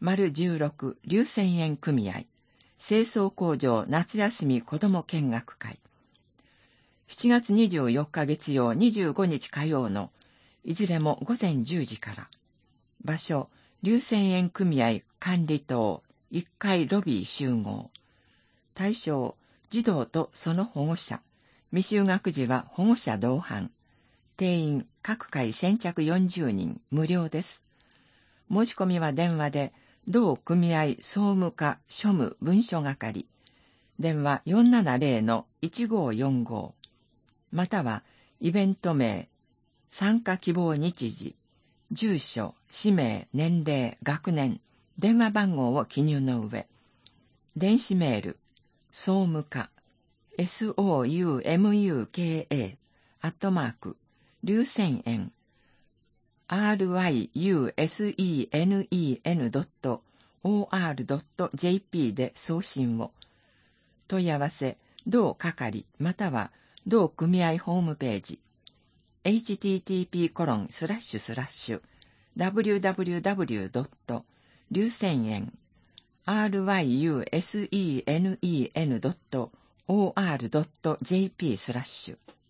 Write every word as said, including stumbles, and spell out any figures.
丸じゅうろく硫泉園組合、清掃工場夏休み子ども見学会。しちがつにじゅうよっか月曜、にじゅうごにち火曜の、いずれも午前じゅうじから。場所、硫泉園組合管理棟いっかいロビー集合。対象、児童とその保護者。未就学児は保護者同伴。定員、各回先着よんじゅうにん、無料です。申し込みは電話で、同組合総務課庶務文書係。電話 よんななゼロのいちごよんご。または、イベント名、参加希望日時、住所、氏名、年齢、学年、電話番号を記入の上、電子メール、総務課、soumuka、アットマーク、硫泉園、ryusen.or.jp で送信を。問い合わせ、同係または同組合ホームページ、エイチティーティーピーコロンスラッシュスラッシュダブリューダブリューダブリュードット硫泉園 ryusen.or.jp スラッシュ